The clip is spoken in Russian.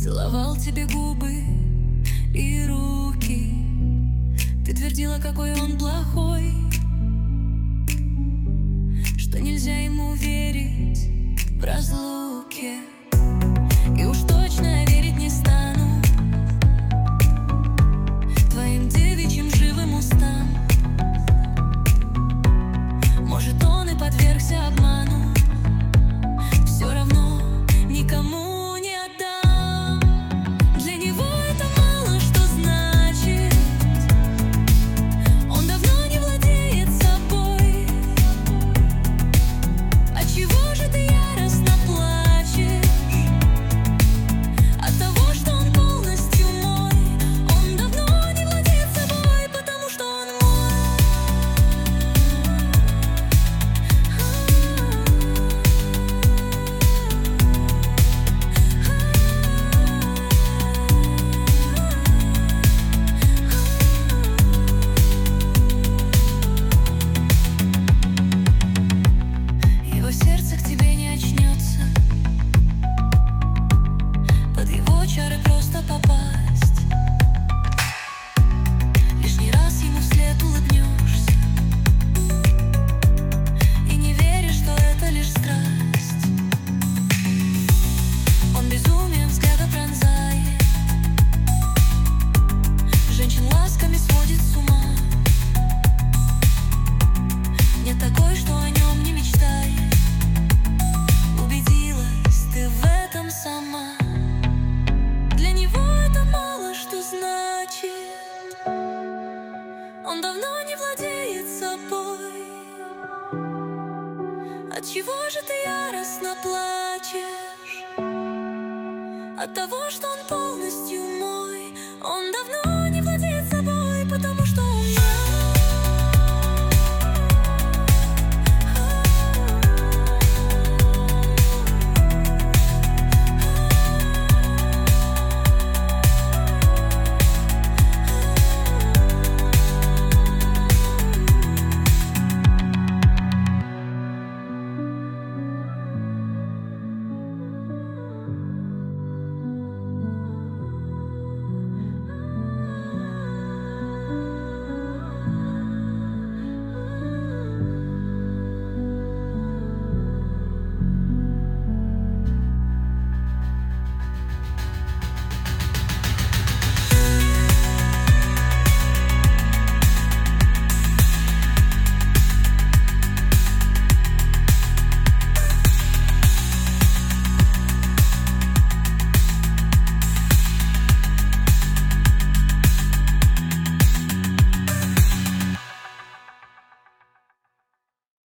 Целовал тебе губы и руки. Ты твердила, какой он плохой, что нельзя ему верить в разлуке. И уж точно я верить не стану твоим девичьим живым устам. Может, он и подвергся обману, все равно никому не отдам. Для него это мало что значит. Он давно не владеет собой. Отчего же ты яростно плачешь? От того, что он полностью мой. Он давно не владеет собой, потому что он мой. Его сердце к тебе не очнется, под его чары просто попасть. Лишний раз ему вслед улыбнешься и не веришь, что это лишь страсть. Он безумием взгляда пронзает, женщин ласками сводит с ума. Нет такой, что о нем не мечтает. Убедилась ты в этом сама. Для него это мало что значит. Он давно не владеет собой. Отчего же ты яростно плачешь? От того, что он полностью мой. Он давно